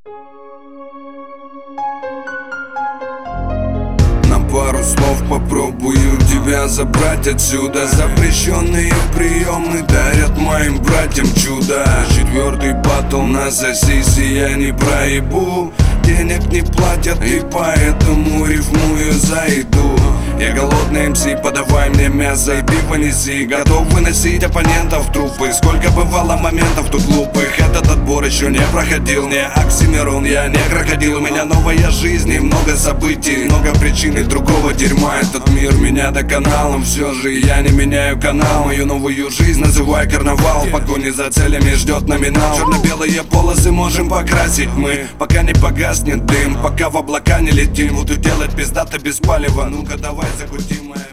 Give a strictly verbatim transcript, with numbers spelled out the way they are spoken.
На пару слов попробую тебя забрать отсюда. Запрещенные приемы дарят моим братьям чудо. Четвертый батл на сосисе я не проебу. Денег не платят и поэтому рифмую за еду. Я голодный эм си, подавай мне мясо и пиво неси. Готов выносить оппонентов трупы. Сколько бывало моментов тут глупых. Этот отбор еще не проходил. Не Оксимирон, я не крокодил. У меня новая жизнь и много событий, много причин и другого дерьма. Этот мир меня доконал, все же я не меняю канал. Мою новую жизнь называй карнавал. В погоне за целями ждет номинал. Черно-белые полосы можем покрасить мы, пока не погаснет дым, пока в облака не летим. Буду делать пиздато без палева. Ну-ка давай закрутим.